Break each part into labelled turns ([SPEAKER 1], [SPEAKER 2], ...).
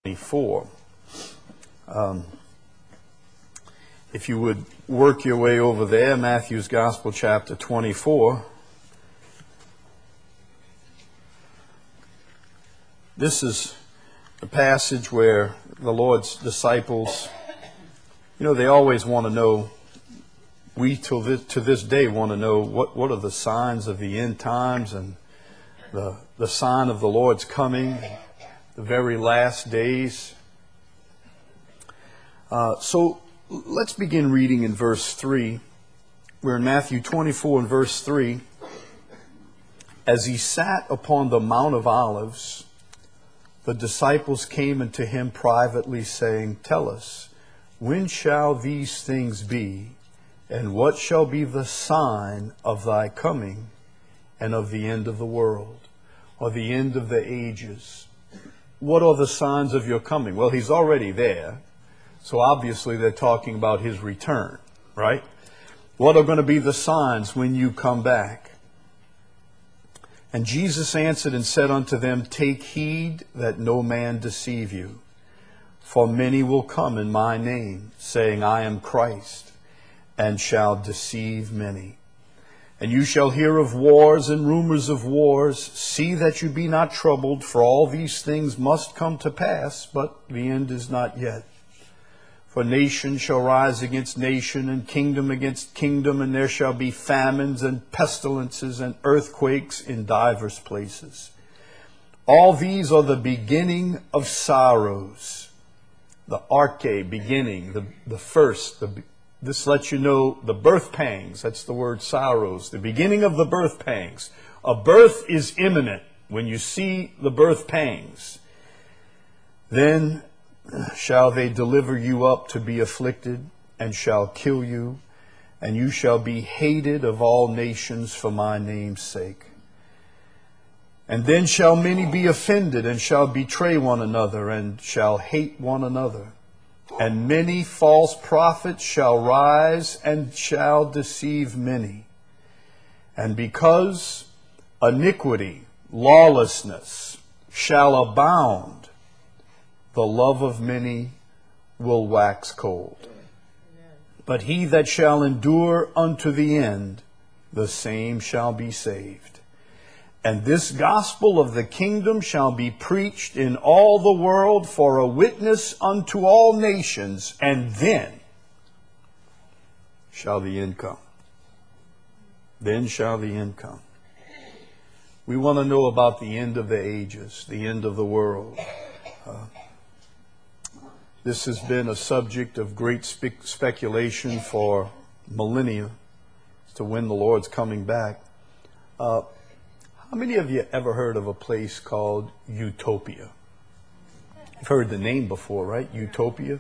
[SPEAKER 1] 24. If you would work your way over there, Matthew's Gospel, chapter 24. This is a passage where the Lord's disciples, they always want to know, to this day want to know what are the signs of the end times and the sign of the Lord's coming, the very last days. So let's begin reading in verse 3. We're in Matthew 24 and verse 3. As he sat upon the Mount of Olives, the disciples came unto him privately, saying, Tell us, when shall these things be, and what shall be the sign of thy coming and of the end of the world, or the end of the ages? What are the signs of your coming? Well, he's already there. So obviously they're talking about his return, right? What are going to be the signs when you come back? And Jesus answered and said unto them, Take heed that no man deceive you. For many will come in my name, saying, I am Christ, and shall deceive many. And you shall hear of wars and rumors of wars. See that you be not troubled, for all these things must come to pass, but the end is not yet. For nation shall rise against nation, and kingdom against kingdom, and there shall be famines and pestilences and earthquakes in divers places. All these are the beginning of sorrows. The arche, beginning, the first. This lets you know the birth pangs. That's the word sorrows. The beginning of the birth pangs. A birth is imminent when you see the birth pangs. Then shall they deliver you up to be afflicted, and shall kill you, and you shall be hated of all nations for my name's sake. And then shall many be offended, and shall betray one another, and shall hate one another. And many false prophets shall rise, and shall deceive many. And because iniquity, lawlessness, shall abound, the love of many will wax cold. But he that shall endure unto the end, the same shall be saved. And this gospel of the kingdom shall be preached in all the world for a witness unto all nations, and then shall the end come. Then shall the end come. We want to know about the end of the ages, the end of the world. This has been a subject of great speculation for millennia as to when the Lord's coming back. How many of you ever heard of a place called Utopia? You've heard the name before, right? Utopia?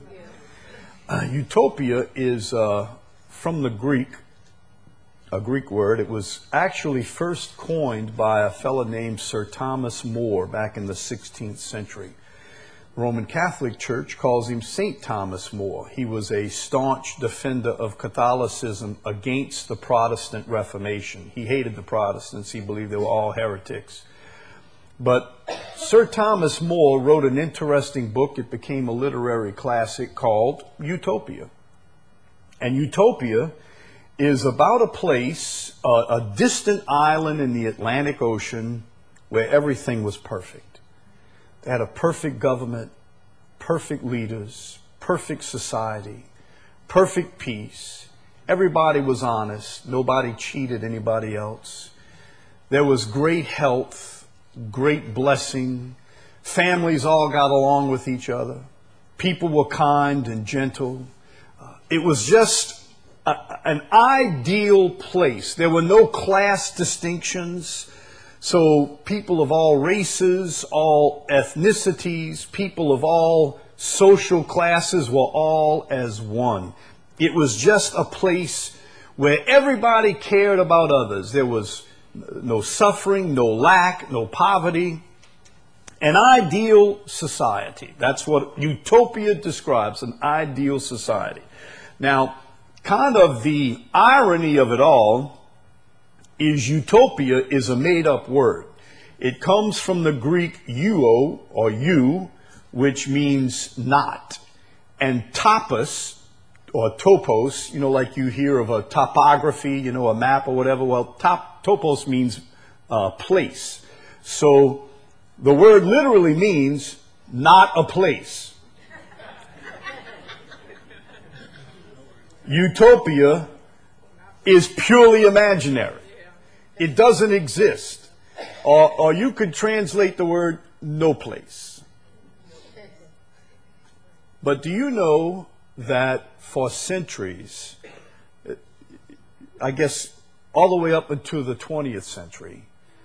[SPEAKER 1] Utopia is from the Greek, a Greek word. It was actually first coined by a fellow named Sir Thomas More back in the 16th century. Roman Catholic Church calls him St. Thomas More. He was a staunch defender of Catholicism against the Protestant Reformation. He hated the Protestants. He believed they were all heretics. But Sir Thomas More wrote an interesting book. It became a literary classic called Utopia. And Utopia is about a place, a distant island in the Atlantic Ocean where everything was perfect. They had a perfect government, perfect leaders, perfect society, perfect peace. Everybody was honest. Nobody cheated anybody else. There was great health, great blessing. Families all got along with each other. People were kind and gentle. It was just an ideal place. There were no class distinctions. So people of all races, all ethnicities, people of all social classes were all as one. It was just a place where everybody cared about others. There was no suffering, no lack, no poverty. An ideal society. That's what Utopia describes, an ideal society. Now, kind of the irony of it all is utopia is a made-up word. It comes from the Greek euo, or you, which means not. And topos, or topos, like you hear of a topography, a map or whatever. Well, topos means place. So the word literally means not a place. Utopia is purely imaginary. It doesn't exist. Or you could translate the word no place. But do you know that for centuries, I guess all the way up into the 20th century,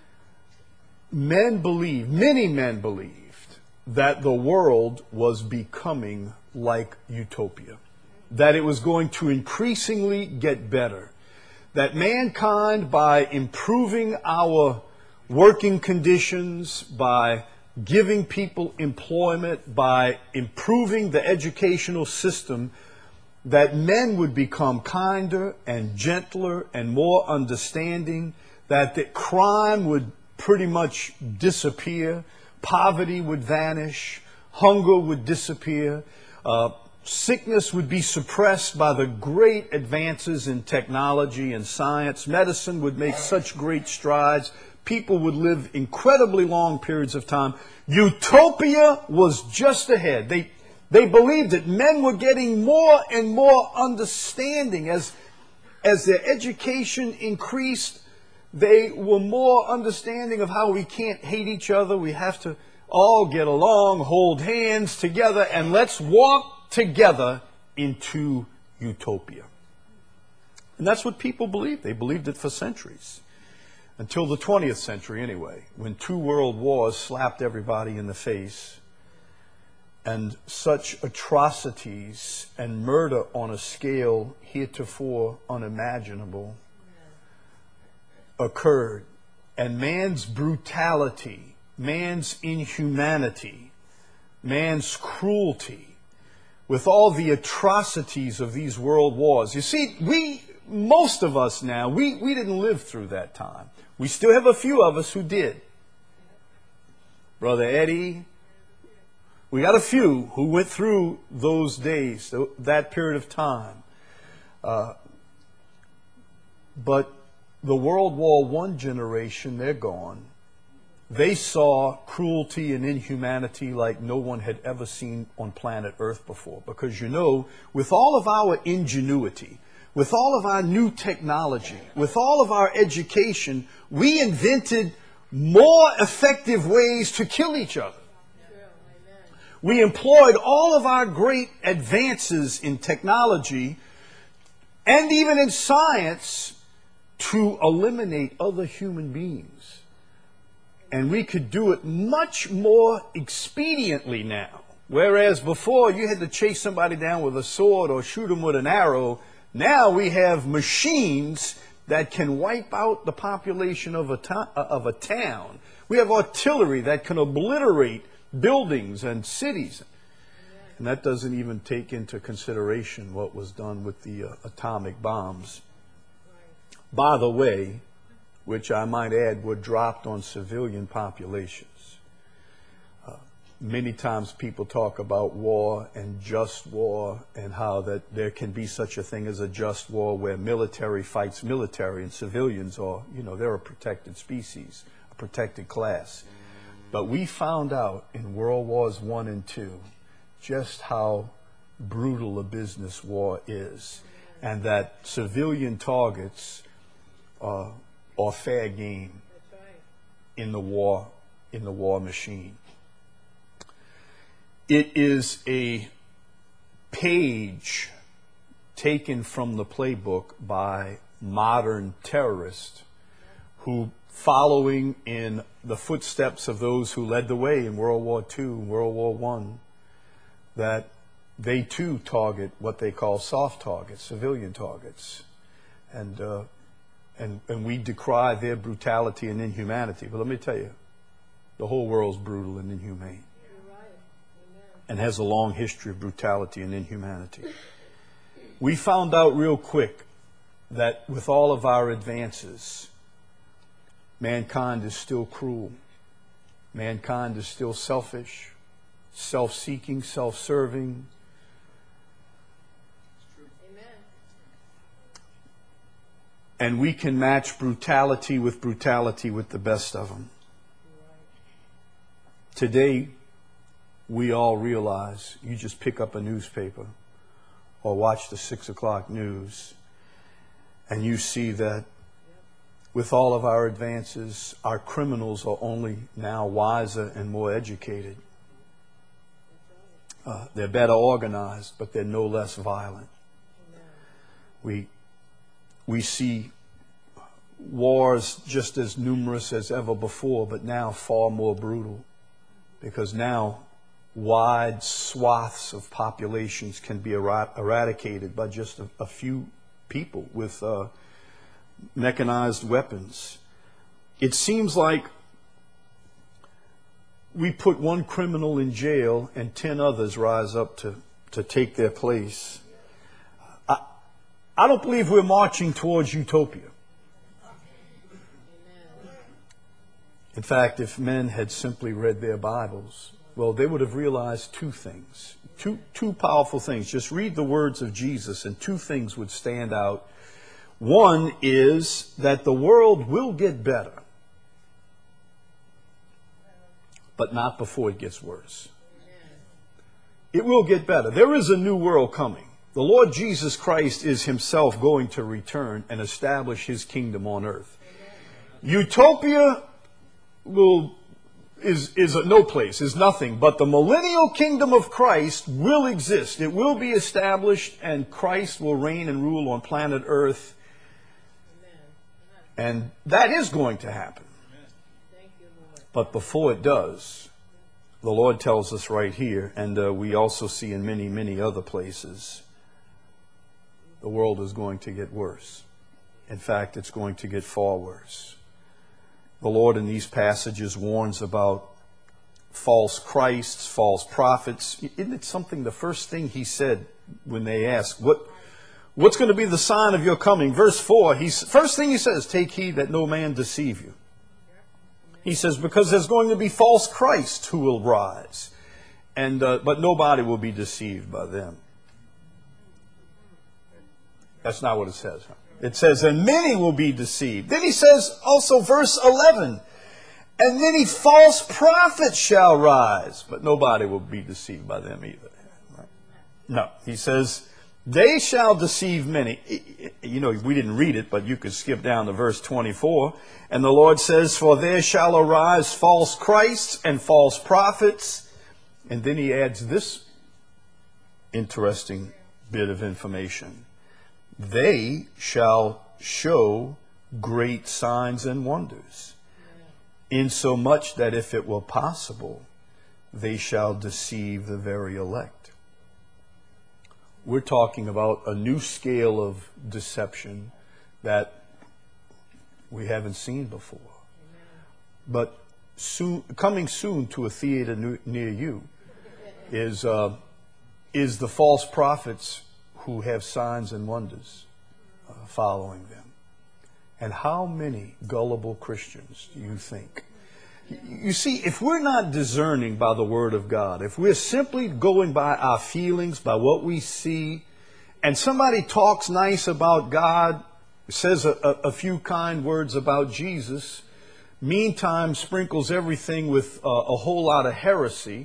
[SPEAKER 1] many men believed that the world was becoming like utopia, that it was going to increasingly get better, that mankind, by improving our working conditions, by giving people employment, by improving the educational system, that men would become kinder and gentler and more understanding, that the crime would pretty much disappear, poverty would vanish, hunger would disappear, sickness would be suppressed by the great advances in technology and science. Medicine would make such great strides. People would live incredibly long periods of time. Utopia was just ahead. They believed that men were getting more and more understanding. As their education increased, they were more understanding of how we can't hate each other. We have to all get along, hold hands together, and let's walk together into utopia. And that's what people believed. They believed it for centuries. Until the 20th century anyway, when 2 world wars slapped everybody in the face, and such atrocities and murder on a scale heretofore unimaginable occurred. And man's brutality, man's inhumanity, man's cruelty, with all the atrocities of these world wars. You see, most of us now, we didn't live through that time. We still have a few of us who did. Brother Eddie, we got a few who went through those days, that period of time. But the World War I generation, they're gone. They saw cruelty and inhumanity like no one had ever seen on planet Earth before. Because with all of our ingenuity, with all of our new technology, with all of our education, we invented more effective ways to kill each other. We employed all of our great advances in technology and even in science to eliminate other human beings. And we could do it much more expediently now. Whereas before you had to chase somebody down with a sword or shoot them with an arrow, now we have machines that can wipe out the population of a town. We have artillery that can obliterate buildings and cities. And that doesn't even take into consideration what was done with the atomic bombs. By the way, which I might add were dropped on civilian populations. Many times people talk about war and just war and how that there can be such a thing as a just war where military fights military and civilians are, they're a protected species, a protected class. But we found out in World Wars I and II just how brutal a business war is, and that civilian targets are fair game in the war machine. It is a page taken from the playbook by modern terrorists who, following in the footsteps of those who led the way in World War II, World War I, that they too target what they call soft targets, civilian targets. And we decry their brutality and inhumanity. But let me tell you, the whole world's brutal and inhumane. And has a long history of brutality and inhumanity. We found out real quick that with all of our advances, mankind is still cruel. Mankind is still selfish. self-seeking, self-serving. And we can match brutality with the best of them. Today, we all realize you just pick up a newspaper or watch the 6 o'clock news, and you see that with all of our advances, our criminals are only now wiser and more educated. They're better organized, but they're no less violent. We see wars just as numerous as ever before, but now far more brutal, because now wide swaths of populations can be eradicated by just a few people with mechanized weapons. It seems like we put one criminal in jail and 10 others rise up to take their place. I don't believe we're marching towards utopia. In fact, if men had simply read their Bibles, well, they would have realized two things, two powerful things. Just read the words of Jesus and two things would stand out. One is that the world will get better, but not before it gets worse. It will get better. There is a new world coming. The Lord Jesus Christ is himself going to return and establish his kingdom on earth. Utopia is no place, is nothing, but the millennial kingdom of Christ will exist. It will be established, and Christ will reign and rule on planet earth. And that is going to happen. But before it does, the Lord tells us right here, and we also see in many, many other places, the world is going to get worse. In fact, it's going to get far worse. The Lord in these passages warns about false Christs, false prophets. Isn't it something, the first thing he said when they asked, what's going to be the sign of your coming? Verse 4, first thing he says, take heed that no man deceive you. He says, because there's going to be false Christs who will rise, and but nobody will be deceived by them. That's not what it says. It says, and many will be deceived. Then he says, also verse 11, and many false prophets shall rise, but nobody will be deceived by them either. Right? No, he says, they shall deceive many. You know, we didn't read it, but you could skip down to verse 24. And the Lord says, for there shall arise false Christs and false prophets. And then he adds this interesting bit of information. They shall show great signs and wonders, insomuch that if it were possible, they shall deceive the very elect. We're talking about a new scale of deception that we haven't seen before. But coming soon to a theater near you is the false prophets who have signs and wonders following them. And how many gullible Christians do you think? You see, if we're not discerning by the Word of God, if we're simply going by our feelings, by what we see, and somebody talks nice about God, says a few kind words about Jesus, meantime sprinkles everything with a whole lot of heresy,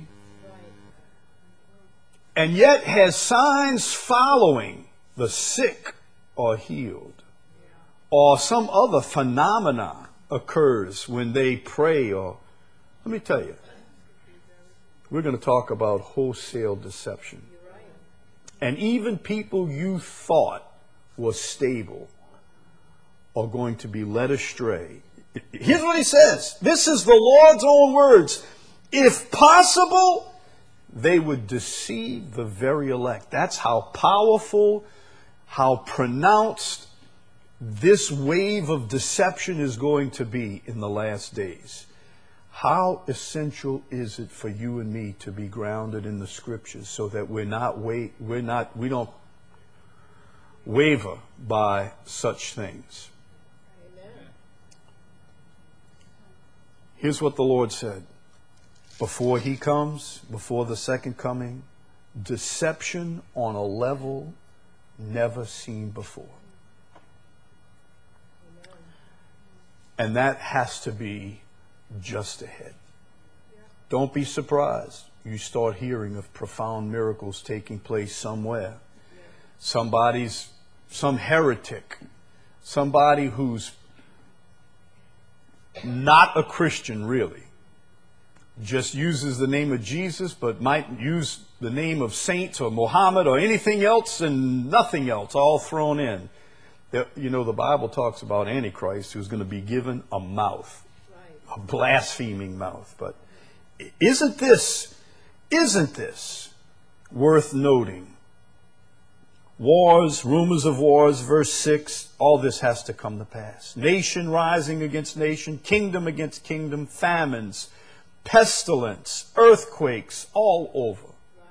[SPEAKER 1] and yet has signs following, the sick are healed, or some other phenomena occurs when they pray, or let me tell you, we're going to talk about wholesale deception. And even people you thought were stable are going to be led astray. Here's what he says. This is the Lord's own words. If possible, they would deceive the very elect. That's how powerful, how pronounced this wave of deception is going to be in the last days. How essential is it for you and me to be grounded in the Scriptures so that we don't waver by such things? Amen. Here's what the Lord said. before he comes, before the second coming, deception on a level never seen before. And that has to be just ahead. Don't be surprised. You start hearing of profound miracles taking place somewhere. Some heretic, somebody who's not a Christian really, just uses the name of Jesus, but might use the name of saints or Muhammad or anything else and nothing else, all thrown in. You know, the Bible talks about Antichrist, who's going to be given a mouth, a blaspheming mouth. But isn't this worth noting? Wars, rumors of wars, verse 6, all this has to come to pass. Nation rising against nation, kingdom against kingdom, famines, pestilence, earthquakes, all over.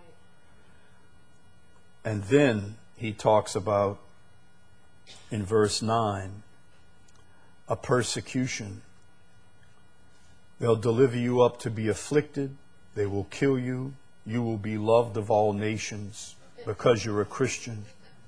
[SPEAKER 1] And then he talks about, in verse 9, a persecution. They'll deliver you up to be afflicted. They will kill you. You will be loved of all nations because you're a Christian.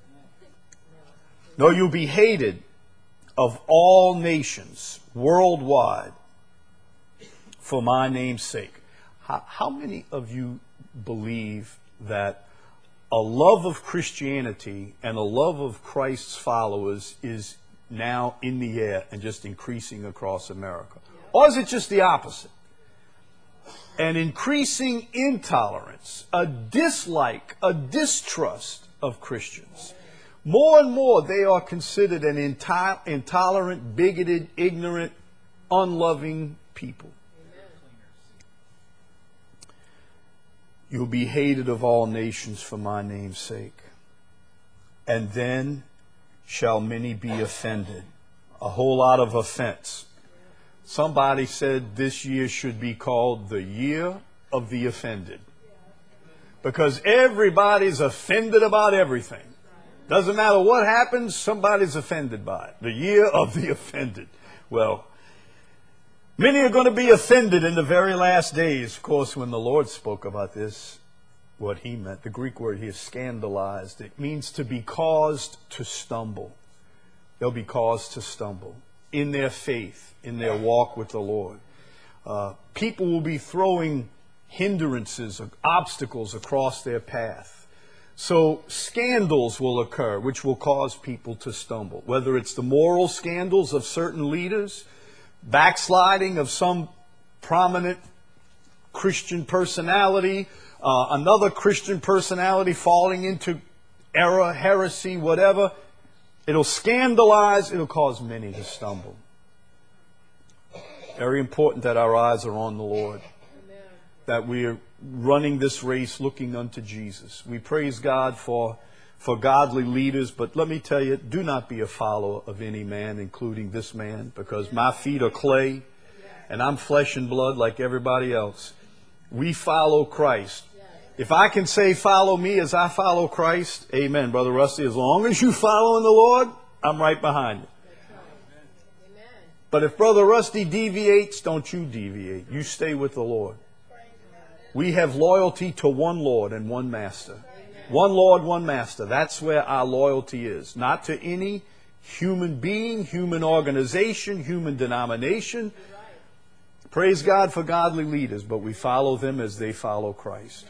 [SPEAKER 1] No, you'll be hated of all nations worldwide for my name's sake. How many of you believe that a love of Christianity and a love of Christ's followers is now in the air and just increasing across America? Or is it just the opposite? An increasing intolerance, a dislike, a distrust of Christians. More and more they are considered an intolerant, bigoted, ignorant, unloving people. You'll be hated of all nations for my name's sake. And then shall many be offended. A whole lot of offense. Somebody said this year should be called the year of the offended. Because everybody's offended about everything. Doesn't matter what happens, somebody's offended by it. The year of the offended. Well, many are going to be offended in the very last days. Of course, when the Lord spoke about this, what he meant, the Greek word here, scandalized. It means to be caused to stumble. They'll be caused to stumble in their faith, in their walk with the Lord. People will be throwing hindrances, obstacles across their path. So scandals will occur, which will cause people to stumble. Whether it's the moral scandals of certain leaders, backsliding of some prominent Christian personality, another Christian personality falling into error, heresy, whatever. It'll scandalize, it'll cause many to stumble. Very important that our eyes are on the Lord. Amen. That we're running this race looking unto Jesus. We praise God for godly leaders, but let me tell you, do not be a follower of any man, including this man, because my feet are clay and I'm flesh and blood like everybody else. We follow Christ. If I can say follow me as I follow Christ, amen, Brother Rusty, as long as you following the Lord, I'm right behind you. But if Brother Rusty deviates, don't you deviate. You stay with the Lord. We have loyalty to one Lord and one Master. One Lord, one Master. That's where our loyalty is. Not to any human being, human organization, human denomination. Praise God for godly leaders, but we follow them as they follow Christ.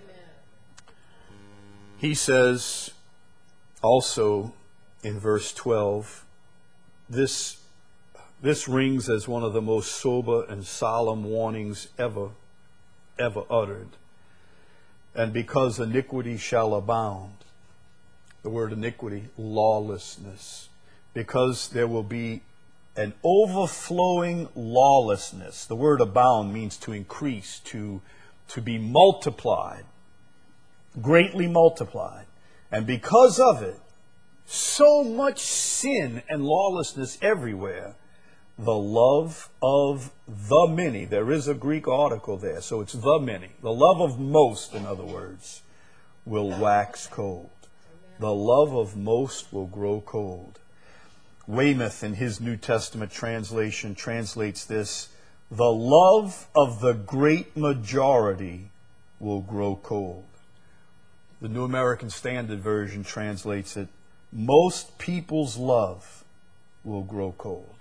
[SPEAKER 1] He says also in verse 12, this rings as one of the most sober and solemn warnings ever uttered. And because iniquity shall abound, the word iniquity, lawlessness, because there will be an overflowing lawlessness. The word abound means to increase, to be multiplied, greatly multiplied. And because of it, so much sin and lawlessness everywhere, the love of the many. There is a Greek article there, so it's the many. The love of most, in other words, will wax cold. The love of most will grow cold. Weymouth, in his New Testament translation, translates this, the love of the great majority will grow cold. The New American Standard Version translates it, most people's love will grow cold.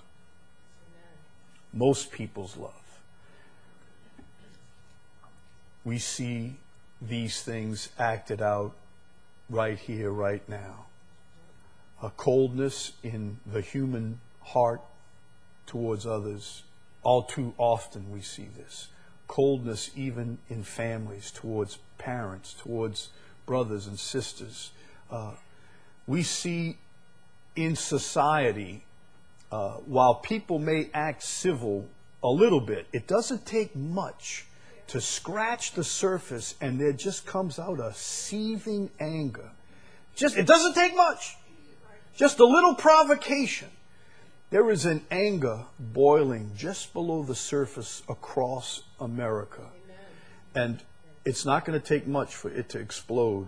[SPEAKER 1] Most people's love. We see these things acted out right here, right now. A coldness in the human heart towards others. All too often we see this. Coldness even in families, towards parents, towards brothers and sisters. We see in society, while people may act civil a little bit, it doesn't take much to scratch the surface and there just comes out a seething anger. It doesn't take much. Just a little provocation. There is an anger boiling just below the surface across America. And it's not going to take much for it to explode.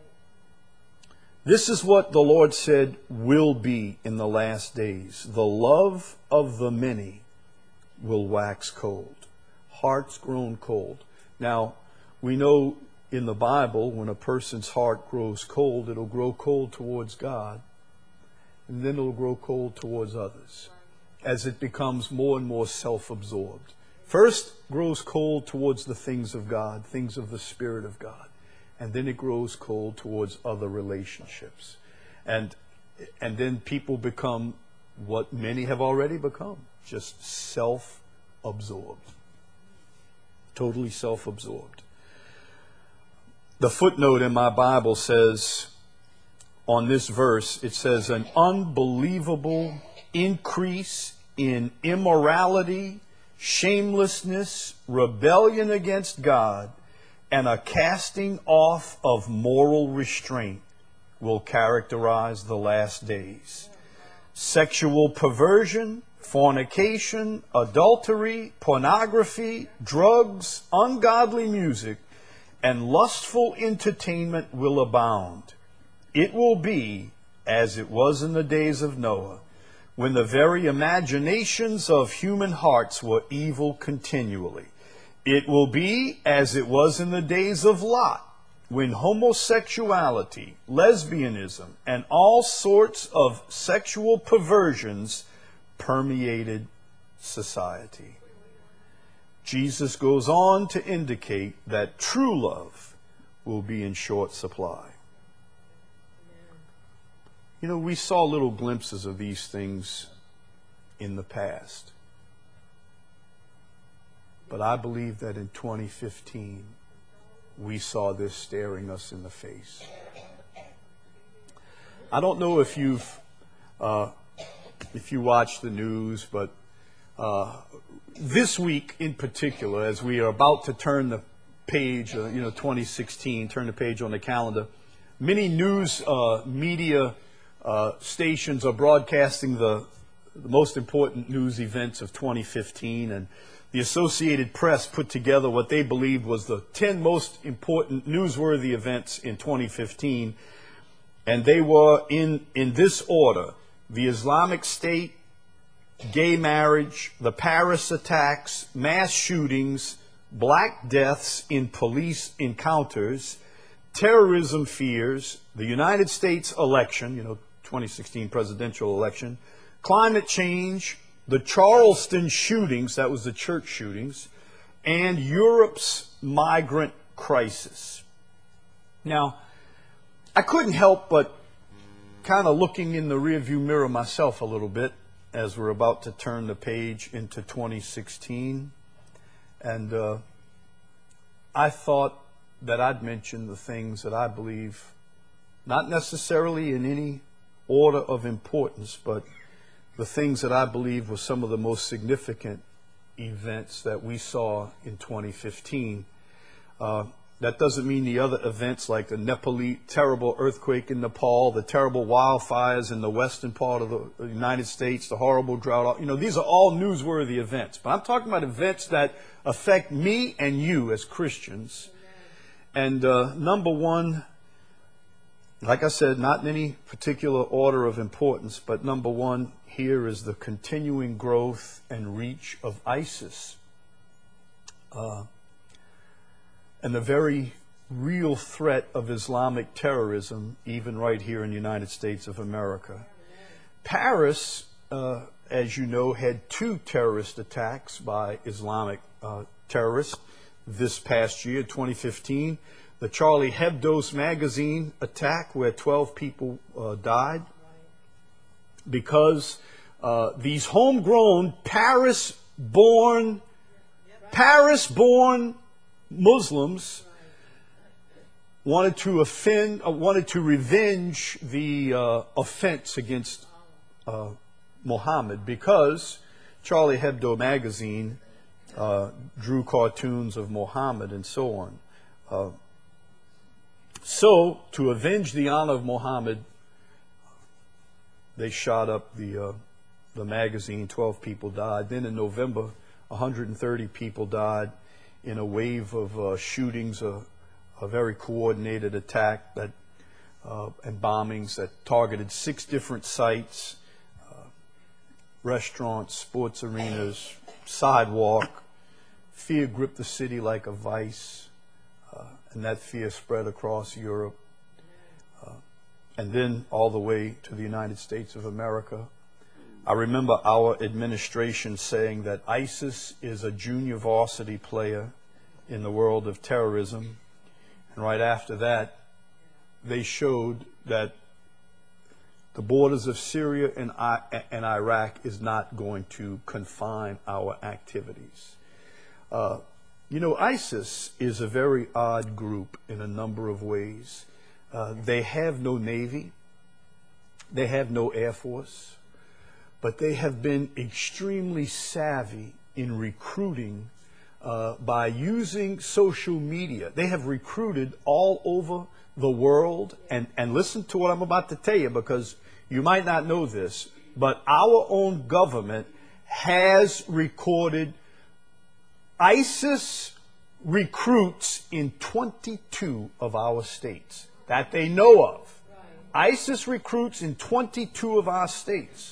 [SPEAKER 1] This is what the Lord said will be in the last days. The love of the many will wax cold. Hearts grown cold. Now, we know in the Bible, when a person's heart grows cold, it'll grow cold towards God. And then it'll grow cold towards others as it becomes more and more self-absorbed. First, grows cold towards the things of God, things of the Spirit of God. And then it grows cold towards other relationships. And then people become what many have already become, just self-absorbed. Totally self-absorbed. The footnote in my Bible says, on this verse, it says, an unbelievable increase in immorality, shamelessness, rebellion against God, and a casting off of moral restraint will characterize the last days. Sexual perversion, fornication, adultery, pornography, drugs, ungodly music, and lustful entertainment will abound. It will be as it was in the days of Noah, when the very imaginations of human hearts were evil continually. It will be as it was in the days of Lot, when homosexuality, lesbianism, and all sorts of sexual perversions permeated society. Jesus goes on to indicate that true love will be in short supply. You know, we saw little glimpses of these things in the past. But I believe that in 2015, we saw this staring us in the face. I don't know if you watch the news, but this week in particular, as we are about to turn the page, 2016, turn the page on the calendar, many news media stations are broadcasting the most important news events of 2015, and the Associated Press put together what they believed was the 10 most important newsworthy events in 2015, and they were in this order: the Islamic State, gay marriage, the Paris attacks, mass shootings, black deaths in police encounters, terrorism fears, the United States election, 2016 presidential election, climate change, the Charleston shootings, that was the church shootings, and Europe's migrant crisis. Now, I couldn't help but kind of looking in the rearview mirror myself a little bit as we're about to turn the page into 2016. And I thought that I'd mention the things that I believe, not necessarily in any order of importance, but the things that I believe were some of the most significant events that we saw in 2015. That doesn't mean the other events like the Nepali terrible earthquake in Nepal, the terrible wildfires in the western part of the United States, the horrible drought. These are all newsworthy events. But I'm talking about events that affect me and you as Christians. And number one, like I said, not in any particular order of importance, but number one here is the continuing growth and reach of ISIS and the very real threat of Islamic terrorism, even right here in the United States of America. Paris, as you know, had 2 terrorist attacks by Islamic terrorists this past year, 2015. The Charlie Hebdo's magazine attack, where 12 people died, because these homegrown Paris-born Muslims wanted to revenge the offense against Muhammad, because Charlie Hebdo magazine drew cartoons of Muhammad and so on. So, to avenge the honor of Muhammad, they shot up the magazine. 12 people died. Then in November, 130 people died in a wave of shootings, a very coordinated attack that and bombings that targeted 6 different sites, restaurants, sports arenas, sidewalk. Fear gripped the city like a vice, and that fear spread across Europe, and then all the way to the United States of America. I remember our administration saying that ISIS is a junior varsity player in the world of terrorism. And right after that, they showed that the borders of Syria and Iraq is not going to confine our activities. You know, ISIS is a very odd group in a number of ways. They have no Navy. They have no Air Force. But they have been extremely savvy in recruiting by using social media. They have recruited all over the world. And listen to what I'm about to tell you, because you might not know this, but our own government has recorded ISIS recruits in 22 of our states that they know of. Right. ISIS recruits in 22 of our states.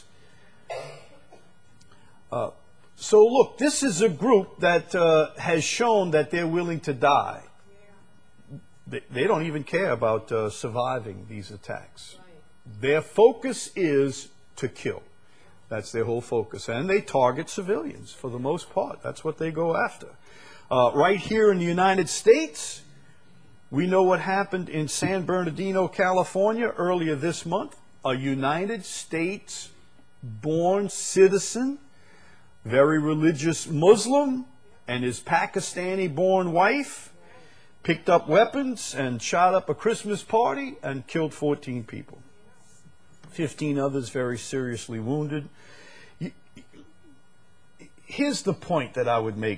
[SPEAKER 1] So look, this is a group that has shown that they're willing to die. They don't even care about surviving these attacks. Right. Their focus is to kill. That's their whole focus. And they target civilians for the most part. That's what they go after. Right here in the United States, we know what happened in San Bernardino, California earlier this month. A United States-born citizen, very religious Muslim, and his Pakistani-born wife picked up weapons and shot up a Christmas party and killed 14 people. 15 others very seriously wounded. Here's the point that I would make.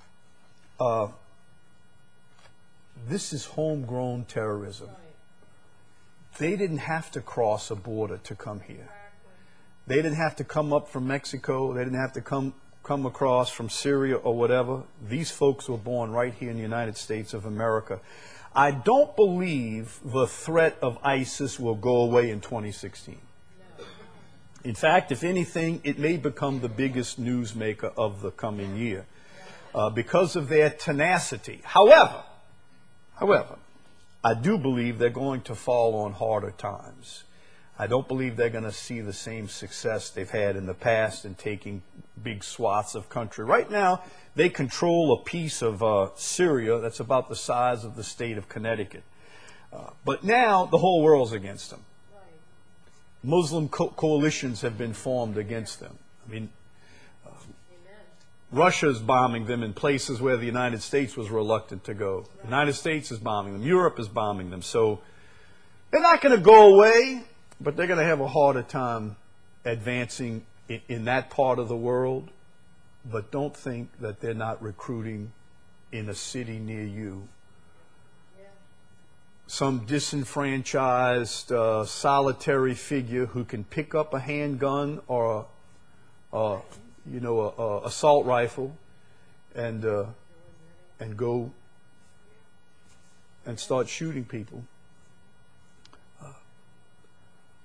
[SPEAKER 1] This is homegrown terrorism. They didn't have to cross a border to come here. They didn't have to come up from Mexico. They didn't have to come across from Syria or whatever. These folks were born right here in the United States of America. I don't believe the threat of ISIS will go away in 2016. In fact, if anything, it may become the biggest newsmaker of the coming year because of their tenacity. However, I do believe they're going to fall on harder times. I don't believe they're going to see the same success they've had in the past in taking big swaths of country. Right now, they control a piece of Syria that's about the size of the state of Connecticut. But now the whole world's against them. Muslim coalitions have been formed against them. I mean, Russia's bombing them in places where the United States was reluctant to go. The United States is bombing them. Europe is bombing them. So they're not going to go away, but they're going to have a harder time advancing in that part of the world. But don't think that they're not recruiting in a city near you. Some disenfranchised, solitary figure who can pick up a handgun or a assault rifle and go and start shooting people.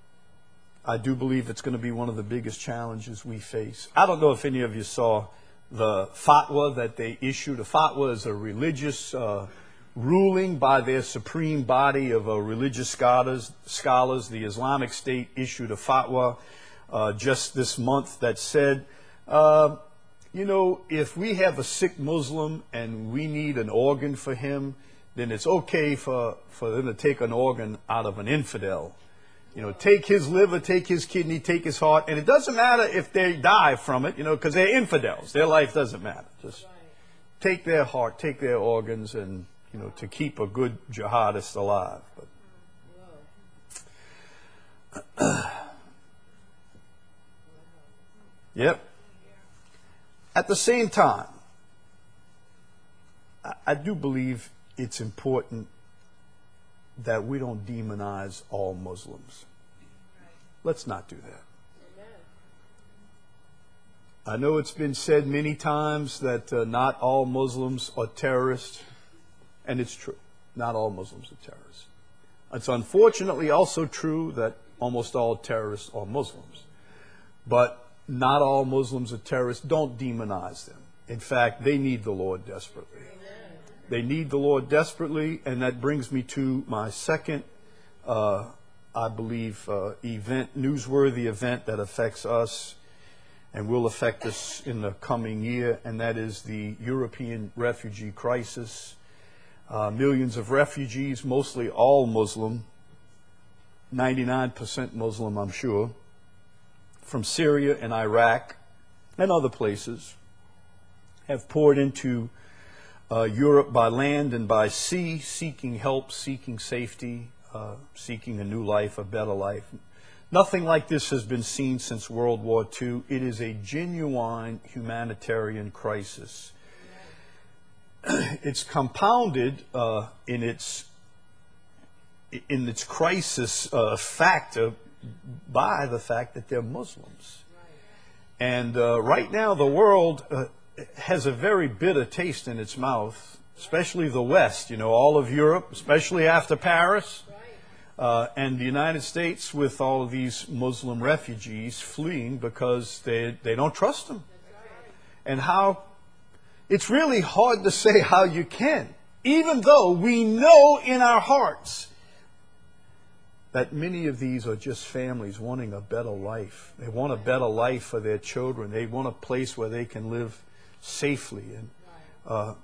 [SPEAKER 1] I do believe it's going to be one of the biggest challenges we face. I don't know if any of you saw the fatwa that they issued. A fatwa is a religious ruling by their supreme body of religious scholars. The Islamic State issued a fatwa just this month that said, if we have a sick Muslim and we need an organ for him, then it's okay for them to take an organ out of an infidel. Take his liver, take his kidney, take his heart, and it doesn't matter if they die from it, because they're infidels. Their life doesn't matter. Just take their heart, take their organs, and, to keep a good jihadist alive. But yep. At the same time, I do believe it's important that we don't demonize all Muslims. Let's not do that. I know it's been said many times that not all Muslims are terrorists, and it's true. Not all Muslims are terrorists. It's unfortunately also true that almost all terrorists are Muslims. But not all Muslims are terrorists. Don't demonize them. In fact, they need the Lord desperately. They need the Lord desperately, and that brings me to my second, I believe, newsworthy event that affects us and will affect us in the coming year, and that is the European refugee crisis. Millions of refugees, mostly all Muslim, 99% Muslim, I'm sure, from Syria and Iraq and other places, have poured into Europe by land and by sea, seeking help, seeking safety, seeking a new life, a better life. Nothing like this has been seen since World War II. It is a genuine humanitarian crisis. It's compounded in its crisis factor by the fact that they're Muslims. And right now the world has a very bitter taste in its mouth, especially the West, all of Europe, especially after Paris, and the United States with all of these Muslim refugees fleeing because they don't trust them. And how it's really hard to say how you can, even though we know in our hearts that many of these are just families wanting a better life. They want a better life for their children. They want a place where they can live safely. And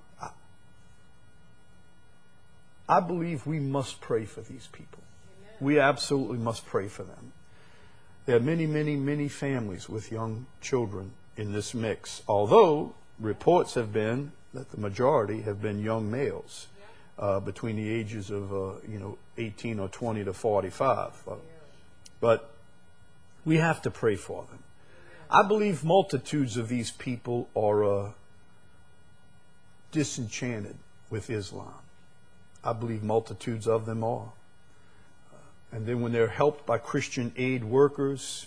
[SPEAKER 1] I believe we must pray for these people. We absolutely must pray for them. There are many, many, many families with young children in this mix, although reports have been that the majority have been young males. Between the ages of 18 or 20 to 45. But we have to pray for them. I believe multitudes of these people are disenchanted with Islam. I believe multitudes of them are. And then when they're helped by Christian aid workers,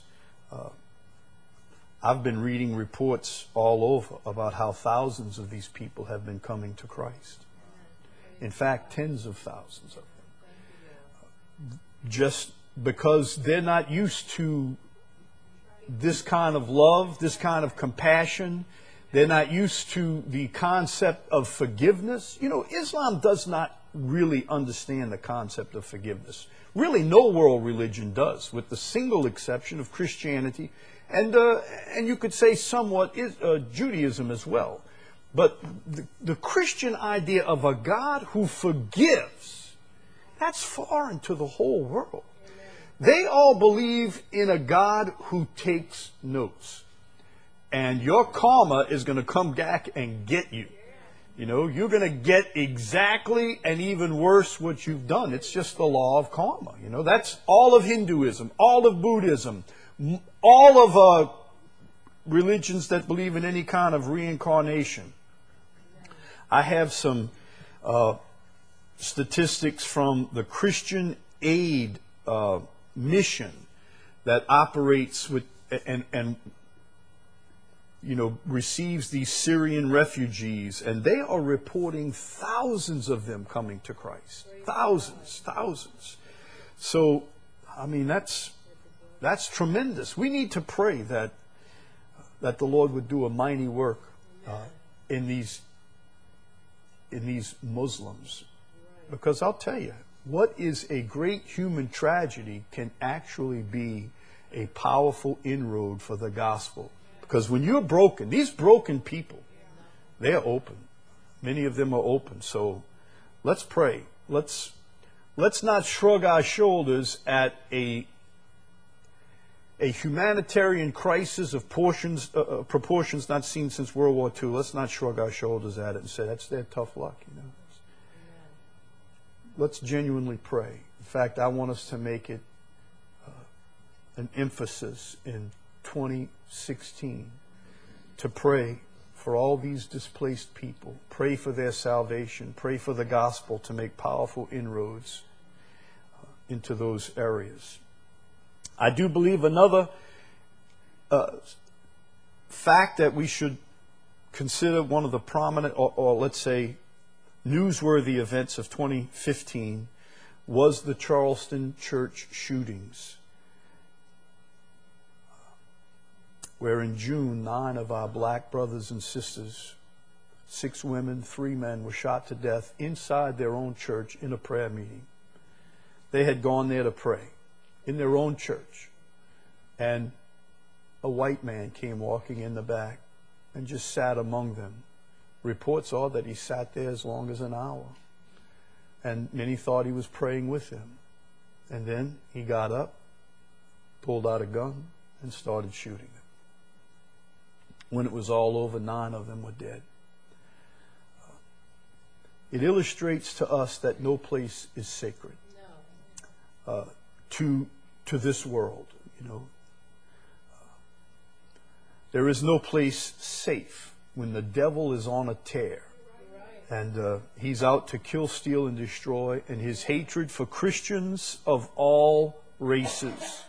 [SPEAKER 1] I've been reading reports all over about how thousands of these people have been coming to Christ. In fact, tens of thousands of them. Just because they're not used to this kind of love, this kind of compassion. They're not used to the concept of forgiveness. Islam does not really understand the concept of forgiveness. Really, no world religion does, with the single exception of Christianity and you could say somewhat Judaism as well. But the Christian idea of a God who forgives, that's foreign to the whole world. They all believe in a God who takes notes. And your karma is going to come back and get you. You're going to get exactly and even worse what you've done. It's just the law of karma. That's all of Hinduism, all of Buddhism, all of religions that believe in any kind of reincarnation. I have some statistics from the Christian Aid mission that operates with and receives these Syrian refugees, and they are reporting thousands of them coming to Christ. Thousands. So, that's tremendous. We need to pray that the Lord would do a mighty work in these Muslims. Because I'll tell you, what is a great human tragedy can actually be a powerful inroad for the gospel. Because when you're broken, these broken people, they're open. Many of them are open. So let's pray. Let's not shrug our shoulders at a humanitarian crisis of proportions not seen since World War II. Let's not shrug our shoulders at it and say that's their tough luck. Let's genuinely pray. In fact, I want us to make it an emphasis in 2016 to pray for all these displaced people. Pray for their salvation. Pray for the gospel to make powerful inroads into those areas. I do believe another fact that we should consider one of the prominent, or let's say newsworthy events of 2015 was the Charleston church shootings, where in June, 9 of our black brothers and sisters, 6 women, 3 men, were shot to death inside their own church in a prayer meeting. They had gone there to pray in their own church, and a white man came walking in the back and just sat among them. Reports are that he sat there as long as an hour, and many thought he was praying with them. And then he got up, pulled out a gun, and started shooting them. When it was all over, 9 of them were dead. It illustrates to us that no place is sacred to this world. There is no place safe when the devil is on a tear, and he's out to kill, steal, and destroy, and his hatred for Christians of all races,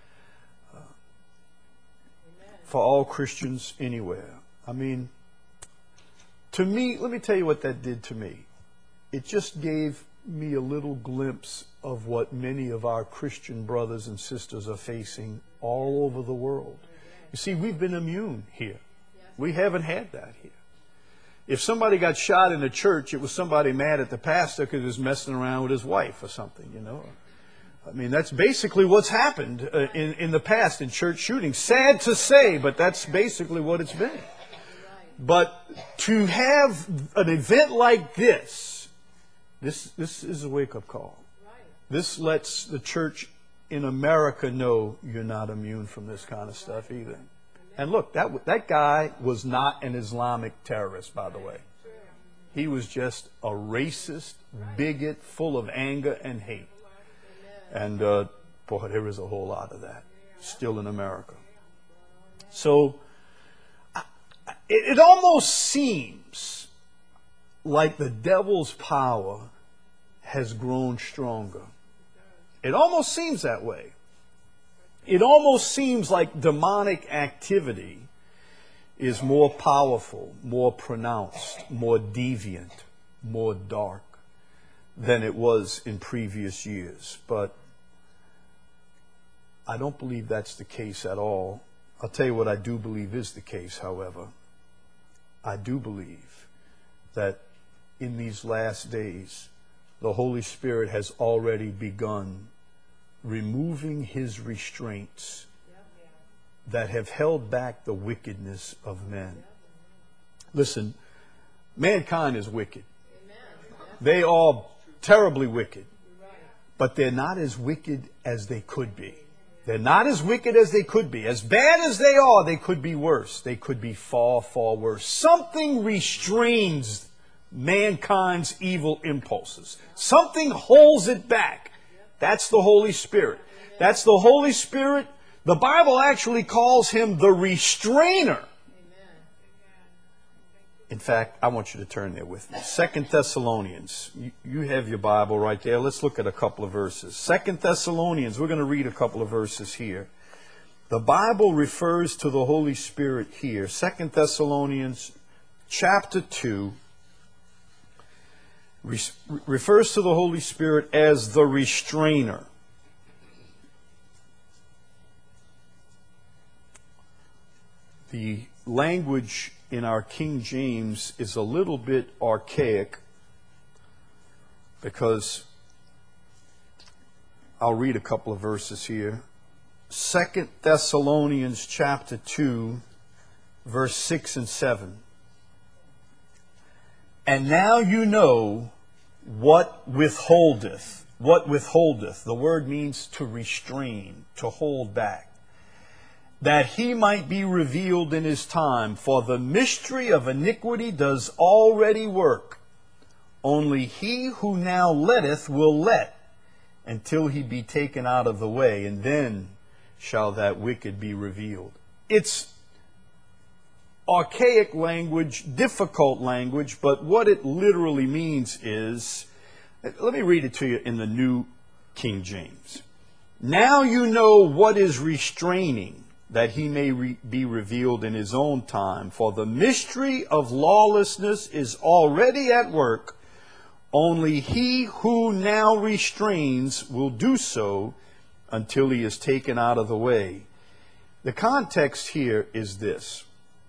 [SPEAKER 1] for all Christians anywhere. I mean, to me, let me tell you what that did to me. It just gave me a little glimpse of what many of our Christian brothers and sisters are facing all over the world. You see, we've been immune here. We haven't had that here. If somebody got shot in a church, it was somebody mad at the pastor because he was messing around with his wife or something, I mean, that's basically what's happened in the past in church shootings. Sad to say, but that's basically what it's been. But to have an event like this is a wake-up call. This lets the church in America know you're not immune from this kind of stuff either. And look, that guy was not an Islamic terrorist, by the way. He was just a racist bigot full of anger and hate. And boy, there is a whole lot of that still in America. So it almost seems like the devil's power has grown stronger. It almost seems that way. It almost seems like demonic activity is more powerful, more pronounced, more deviant, more dark than it was in previous years. But I don't believe that's the case at all. I'll tell you what I do believe is the case, however. I do believe that in these last days, the Holy Spirit has already begun removing his restraints that have held back the wickedness of men. Listen, mankind is wicked. They are terribly wicked. But they're not as wicked as they could be. They're not as wicked as they could be. As bad as they could be worse. They could be far, far worse. Something restrains mankind's evil impulses. Something holds it back. That's the Holy Spirit. That's the Holy Spirit. The Bible actually calls him the restrainer. In fact, I want you to turn there with me. 2 Thessalonians. You have your Bible right there. Let's look at a couple of verses. 2 Thessalonians. We're going to read a couple of verses here. The Bible refers to the Holy Spirit here. 2 Thessalonians chapter 2 refers to the Holy Spirit as the restrainer. The language in our King James is a little bit archaic, because I'll read a couple of verses here. 2 Thessalonians chapter 2, verse 6 and 7. And now you know what withholdeth. What withholdeth? The word means to restrain, to hold back. That he might be revealed in his time. For the mystery of iniquity does already work. Only he who now letteth will let, until he be taken out of the way, and then shall that wicked be revealed. It's archaic language, difficult language, but what it literally means is, let me read it to you in the New King James. Now you know what is restraining, that he may be revealed in his own time. For the mystery of lawlessness is already at work. Only he who now restrains will do so until he is taken out of the way. The context here is this.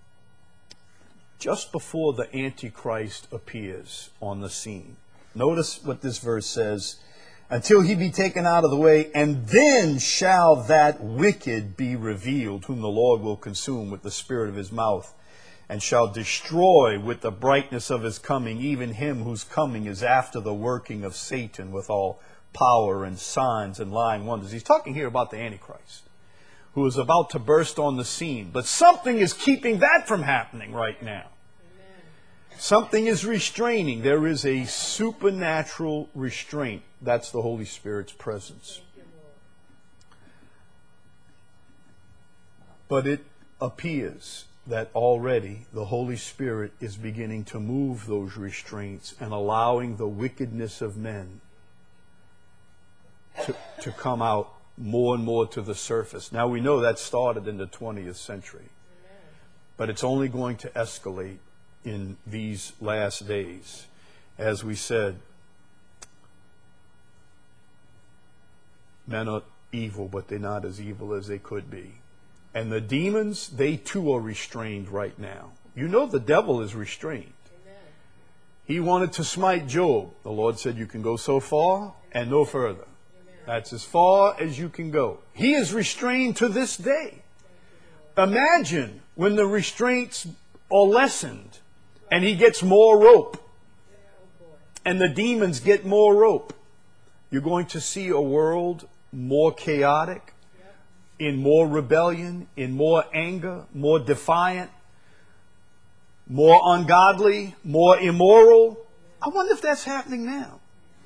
[SPEAKER 1] Just before the Antichrist appears on the scene, notice what this verse says. Until he be taken out of the way, and then shall that wicked be revealed, whom the Lord will consume with the spirit of his mouth, and shall destroy with the brightness of his coming, even him whose coming is after the working of Satan with all power and signs and lying wonders. He's talking here about the Antichrist, who is about to burst on the scene. But something is keeping that from happening right now. Something is restraining. There is a supernatural restraint. That's the Holy Spirit's presence. But it appears that already the Holy Spirit is beginning to move those restraints and allowing the wickedness of men to come out more and more to the surface. Now we know that started in the 20th century. But it's only going to escalate in these last days. As we said, men are evil, but they're not as evil as they could be. And the demons, they too are restrained right now. You know the devil is restrained. Amen. He wanted to smite Job. The Lord said, you can go so far and no further. Amen. That's as far as you can go. He is restrained to this day. Imagine when the restraints are lessened and he gets more rope and the demons get more rope. You're going to see a world more chaotic, in more rebellion, in more anger, more defiant, more ungodly, more immoral. I wonder if that's happening now.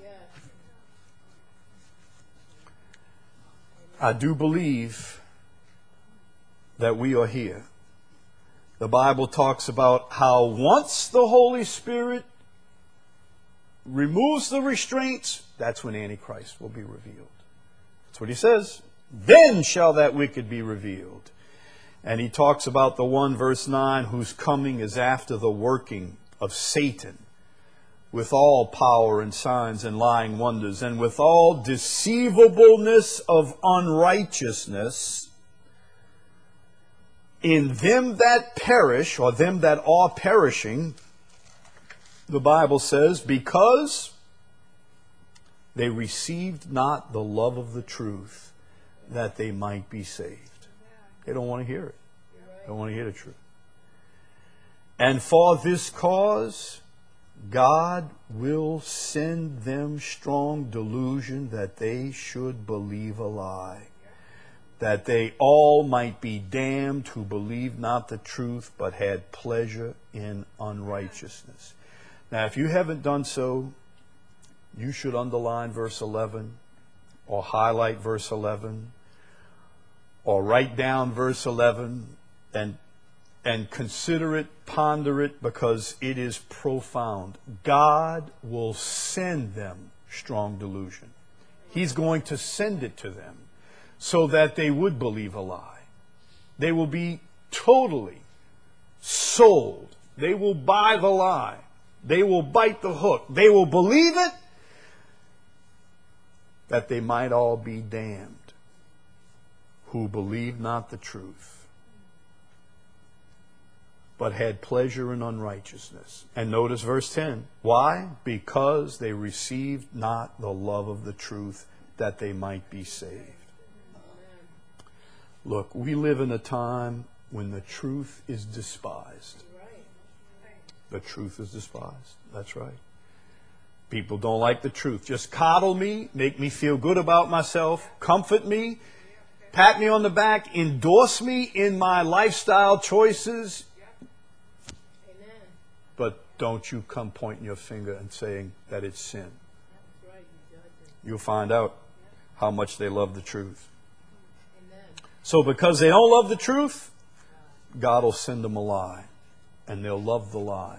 [SPEAKER 1] I do believe that we are here. The Bible talks about how once the Holy Spirit removes the restraints, that's when Antichrist will be revealed. That's what he says. Then shall that wicked be revealed. And he talks about the one, verse 9, whose coming is after the working of Satan, with all power and signs and lying wonders, and with all deceivableness of unrighteousness in them that perish, or them that are perishing. The Bible says, because they received not the love of the truth, that they might be saved. They don't want to hear it. They don't want to hear the truth. And for this cause, God will send them strong delusion that they should believe a lie, that they all might be damned who believed not the truth, but had pleasure in unrighteousness. Now, if you haven't done so, you should underline verse 11, or highlight verse 11, or write down verse 11 and consider it, ponder it, because it is profound. God will send them strong delusion. He's going to send it to them so that they would believe a lie. They will be totally sold. They will buy the lie. They will bite the hook. They will believe it, that they might all be damned who believe not the truth, but had pleasure in unrighteousness. And notice verse 10. Why? Because they received not the love of the truth, that they might be saved. Look, we live in a time when the truth is despised. The truth is despised. That's right. People don't like the truth. Just coddle me, make me feel good about myself, comfort me, pat me on the back, endorse me in my lifestyle choices. But don't you come pointing your finger and saying that it's sin. You'll find out how much they love the truth. So because they don't love the truth, God will send them a lie, and they'll love the lie.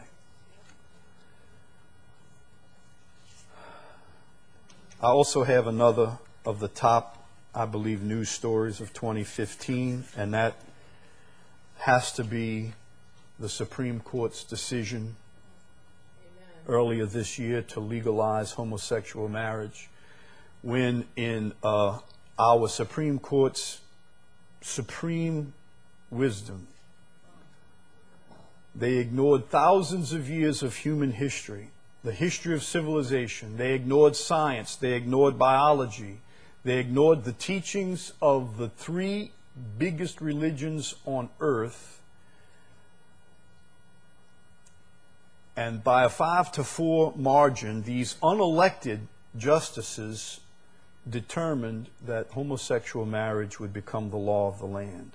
[SPEAKER 1] I also have another of the top, I believe, news stories of 2015, and that has to be the Supreme Court's decision earlier this year to legalize homosexual marriage, when in our Supreme Court's supreme wisdom, they ignored thousands of years of human history, the history of civilization. They ignored science. They ignored biology. They ignored the teachings of the three biggest religions on earth. And by a 5-4 margin, these unelected justices determined that homosexual marriage would become the law of the land.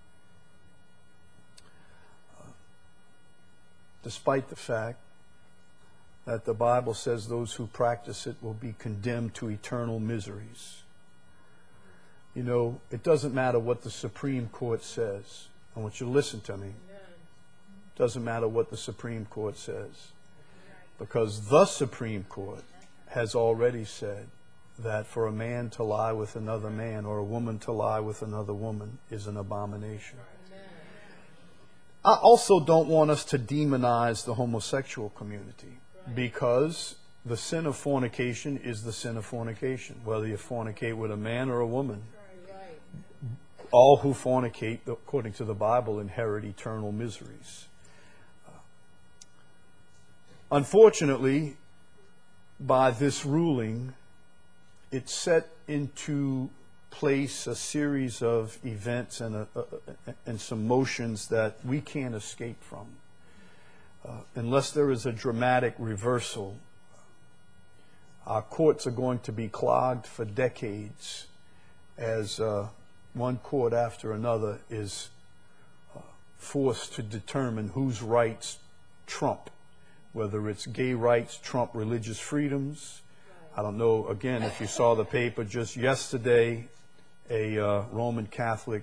[SPEAKER 1] Despite the fact that the Bible says those who practice it will be condemned to eternal miseries. You know, it doesn't matter what the Supreme Court says. I want you to listen to me. It doesn't matter what the Supreme Court says. Because the Supreme Court has already said that for a man to lie with another man or a woman to lie with another woman is an abomination. I also don't want us to demonize the homosexual community, because the sin of fornication is the sin of fornication. Whether you fornicate with a man or a woman, all who fornicate, according to the Bible, inherit eternal miseries. Unfortunately, by this ruling, it set into place a series of events and some motions that we can't escape from. Unless there is a dramatic reversal, our courts are going to be clogged for decades as one court after another is forced to determine whose rights trump, whether it's gay rights trump religious freedoms. I don't know, again, if you saw the paper just yesterday, a Roman Catholic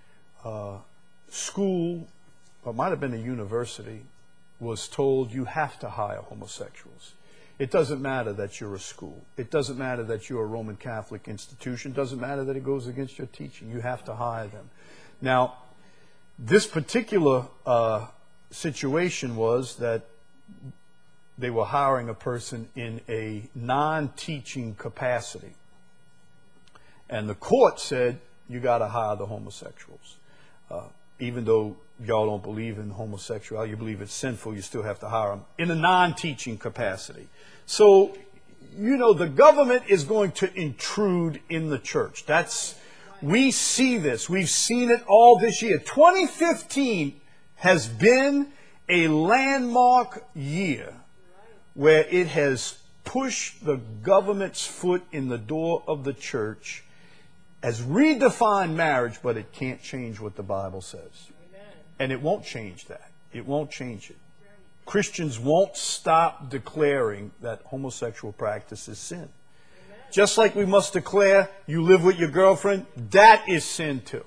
[SPEAKER 1] school, or it might have been a university, was told you have to hire homosexuals. It doesn't matter that you're a school. It doesn't matter that you're a Roman Catholic institution. It doesn't matter that it goes against your teaching. You have to hire them. Now, this particular situation was that they were hiring a person in a non-teaching capacity. And the court said, you got to hire the homosexuals. Even though y'all don't believe in homosexuality, you believe it's sinful, you still have to hire them in a non-teaching capacity. So, you know, the government is going to intrude in the church. We see this. We've seen it all this year. 2015 has been a landmark year where it has pushed the government's foot in the door of the church, has redefined marriage, but it can't change what the Bible says. And it won't change that. It won't change it. Christians won't stop declaring that homosexual practice is sin. Just like we must declare you live with your girlfriend, that is sin too.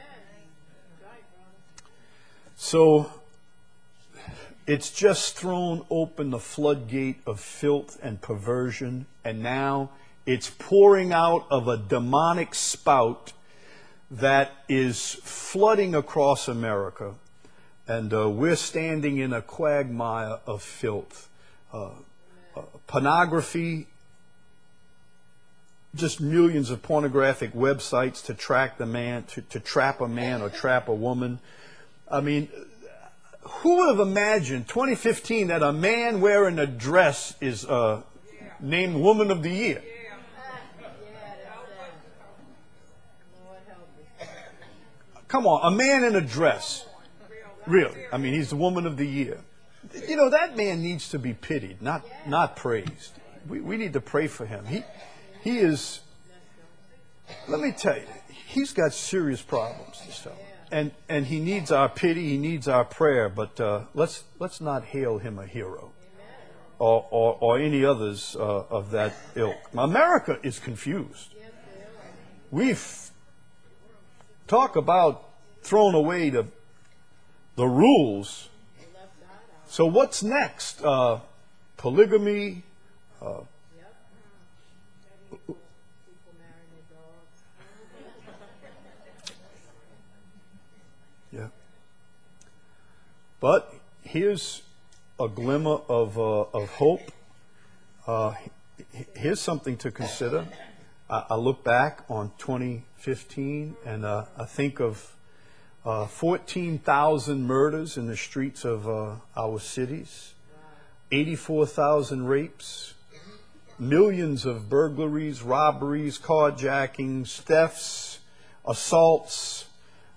[SPEAKER 1] So it's just thrown open the floodgate of filth and perversion, and now it's pouring out of a demonic spout that is flooding across America. And we're standing in a quagmire of filth. Pornography, just millions of pornographic websites to track the man, to trap a man or trap a woman. I mean, who would have imagined 2015 that a man wearing a dress is named Woman of the Year? Come on, a man in a dress. Really. I mean, he's the Woman of the Year. You know, that man needs to be pitied, not praised. We need to pray for him. He is, let me tell you, he's got serious problems, this fellow. And he needs our pity, he needs our prayer, but let's not hail him a hero or any others of that ilk. America is confused. We've talk about throwing away the rules. So what's next? Polygamy. Yeah. But here's a glimmer of hope. Here's something to consider. I look back on 2015 and I think of 14,000 murders in the streets of our cities, 84,000 rapes, millions of burglaries, robberies, carjackings, thefts, assaults,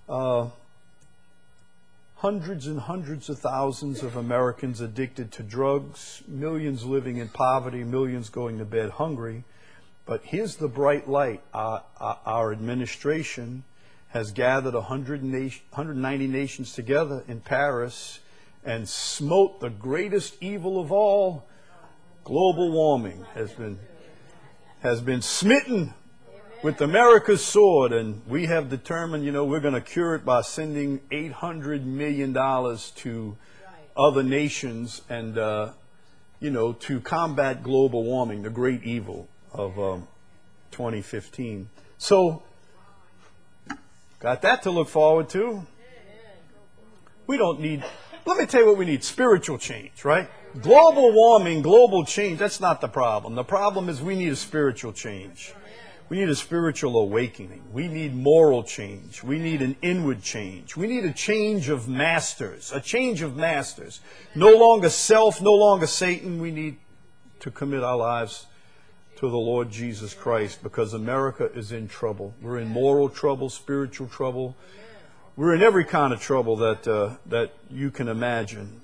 [SPEAKER 1] hundreds and hundreds of thousands of Americans addicted to drugs, millions living in poverty, millions going to bed hungry. But here's the bright light. Our administration has gathered 190 nations together in Paris and smote the greatest evil of all. Global warming has been smitten with America's sword, and we have determined, we're going to cure it by sending $800 million to other nations and, to combat global warming, the great evil of 2015. So, got that to look forward to. We don't need, let me tell you what we need, spiritual change, right? Global warming, global change, that's not the problem. The problem is we need a spiritual change. We need a spiritual awakening. We need moral change. We need an inward change. We need a change of masters, a change of masters. No longer self, no longer Satan. We need to commit our lives to the Lord Jesus Christ, because America is in trouble. We're in moral trouble, spiritual trouble. We're in every kind of trouble that you can imagine.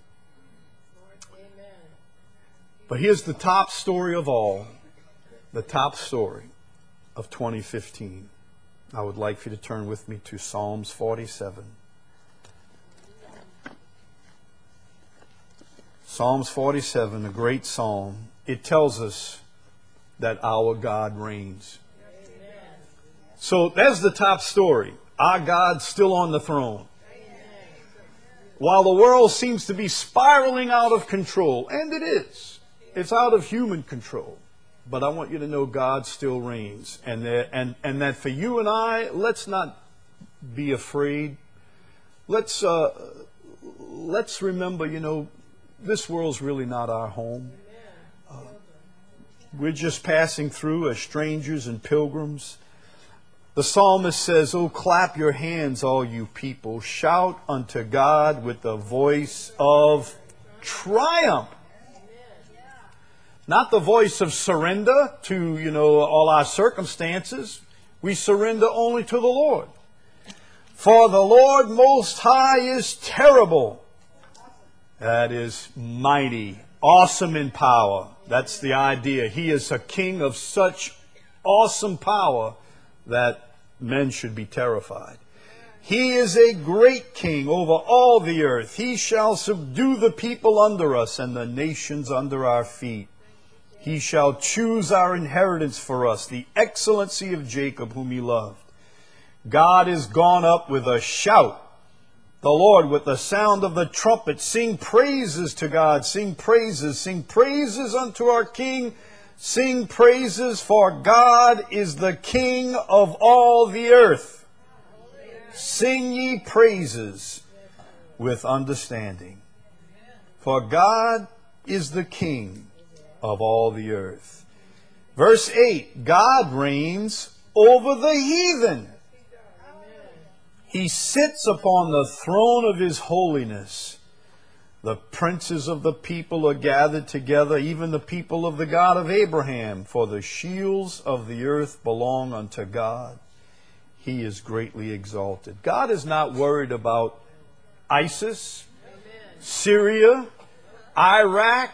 [SPEAKER 1] But here's the top story of all, the top story of 2015. I would like for you to turn with me to Psalms 47. Psalms 47, a great psalm. It tells us that our God reigns. So that's the top story. Our God's still on the throne. While the world seems to be spiraling out of control, and it is. It's out of human control. But I want you to know God still reigns. And that for you and I, let's not be afraid. Let's remember, this world's really not our home. We're just passing through as strangers and pilgrims. The psalmist says, "Oh, clap your hands, all you people. Shout unto God with the voice of triumph." Not the voice of surrender to, all our circumstances. We surrender only to the Lord. For the Lord Most High is terrible. That is mighty, awesome in power. That's the idea. He is a king of such awesome power that men should be terrified. He is a great king over all the earth. He shall subdue the people under us and the nations under our feet. He shall choose our inheritance for us, the excellency of Jacob whom he loved. God is gone up with a shout. The Lord with the sound of the trumpet. Sing praises to God. Sing praises. Sing praises unto our King. Sing praises, for God is the King of all the earth. Sing ye praises with understanding. For God is the King of all the earth. Verse 8, God reigns over the heathen. He sits upon the throne of his holiness. The princes of the people are gathered together, even the people of the God of Abraham. For the shields of the earth belong unto God. He is greatly exalted. God is not worried about ISIS, Syria, Iraq,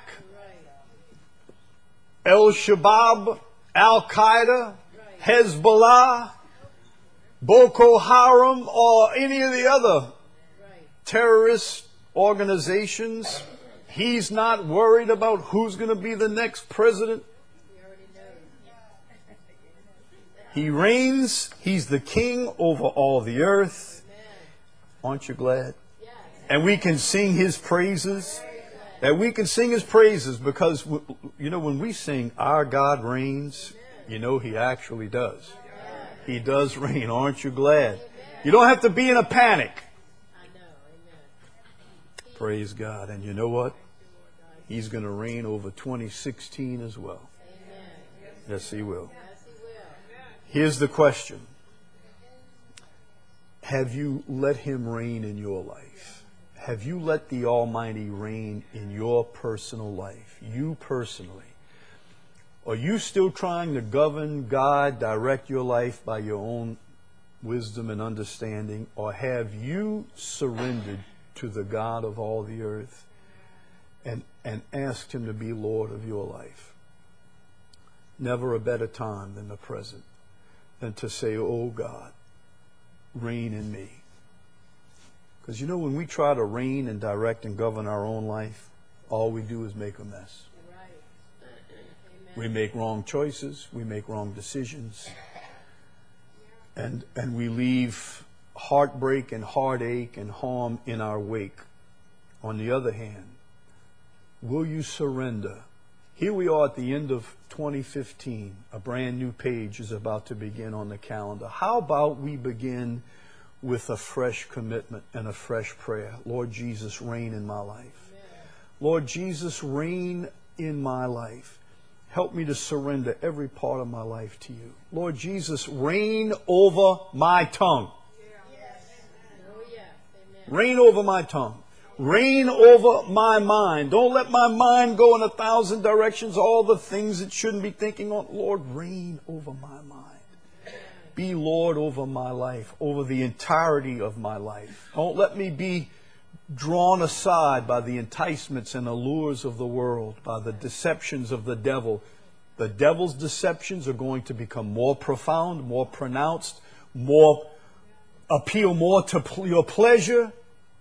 [SPEAKER 1] El-Shabaab, Al-Qaeda, Hezbollah, Boko Haram, or any of the other terrorist organizations. He's not worried about who's going to be the next president. He reigns. He's the king over all the earth. Aren't you glad? And we can sing His praises. That we can sing His praises because, you know, when we sing, our God reigns, you know He actually does. He does reign. Aren't you glad? You don't have to be in a panic. Praise God. And you know what? He's going to reign over 2016 as well. Yes, He will. Here's the question. Have you let Him reign in your life? Have you let the Almighty reign in your personal life? You personally. Are you still trying to govern, guide, direct your life by your own wisdom and understanding? Or have you surrendered to the God of all the earth and asked Him to be Lord of your life? Never a better time than the present than to say, oh God, reign in me. Because you know, when we try to reign and direct and govern our own life, all we do is make a mess. We make wrong choices, we make wrong decisions, and we leave heartbreak and heartache and harm in our wake. On the other hand, will you surrender? Here we are at the end of 2015. A brand new page is about to begin on the calendar. How about we begin with a fresh commitment and a fresh prayer? Lord Jesus, reign in my life. Lord Jesus, reign in my life. Help me to surrender every part of my life to you. Lord Jesus, reign over my tongue. Reign over my tongue. Reign over my mind. Don't let my mind go in 1,000 directions, all the things it shouldn't be thinking on. Lord, reign over my mind. Be Lord over my life, over the entirety of my life. Don't let me be drawn aside by the enticements and allures of the world, by the deceptions of the devil. The devil's deceptions are going to become more profound, more pronounced, more appeal more to your pleasure.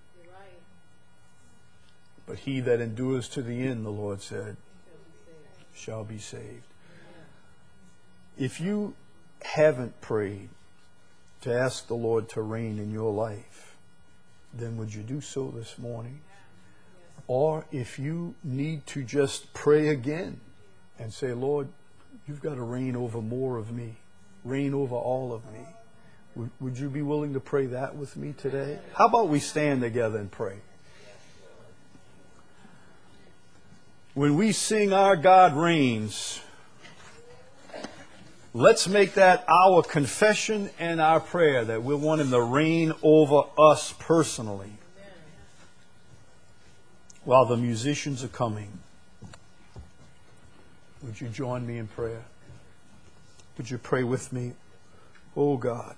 [SPEAKER 1] But he that endures to the end, the Lord said, shall be saved. If you haven't prayed to ask the Lord to reign in your life, then would you do so this morning? Or if you need to just pray again and say, Lord, you've got to reign over more of me. Reign over all of me. Would you be willing to pray that with me today? How about we stand together and pray? When we sing Our God Reigns, let's make that our confession and our prayer, that we want Him to reign over us personally. While the musicians are coming, would you join me in prayer? Would you pray with me? Oh God,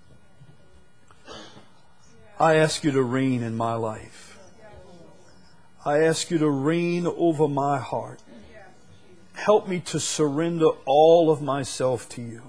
[SPEAKER 1] I ask you to reign in my life. I ask you to reign over my heart. Help me to surrender all of myself to you.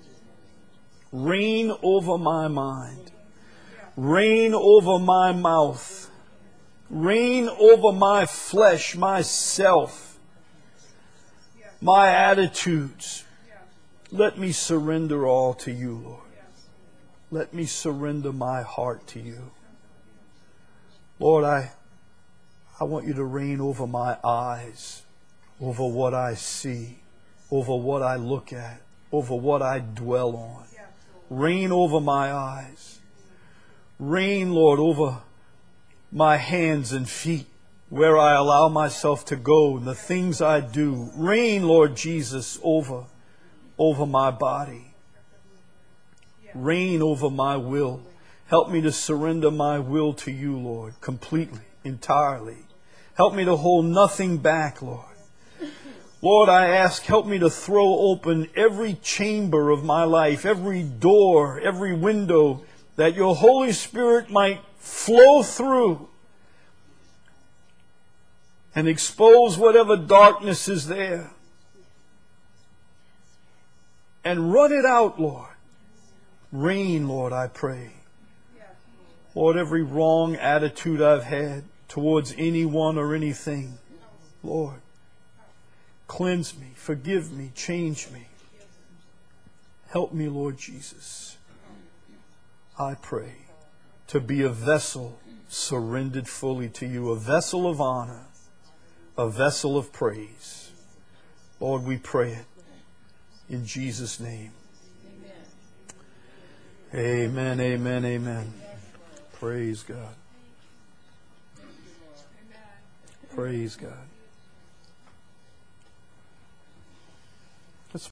[SPEAKER 1] Reign over my mind. Reign over my mouth. Reign over my flesh, myself, my attitudes. Let me surrender all to you, Lord. Let me surrender my heart to you. Lord, I want you to reign over my eyes, over what I see, over what I look at, over what I dwell on. Reign over my eyes. Reign, Lord, over my hands and feet, where I allow myself to go and the things I do. Reign, Lord Jesus, over my body. Reign over my will. Help me to surrender my will to you, Lord, completely, entirely. Help me to hold nothing back, Lord. Lord, I ask, help me to throw open every chamber of my life, every door, every window, that your Holy Spirit might flow through and expose whatever darkness is there. And run it out, Lord. Reign, Lord, I pray. Lord, every wrong attitude I've had towards anyone or anything, Lord, cleanse me, forgive me, change me. Help me, Lord Jesus, I pray, to be a vessel surrendered fully to you, a vessel of honor, a vessel of praise. Lord, we pray it in Jesus' name. Amen, amen, amen. Praise God. Praise God.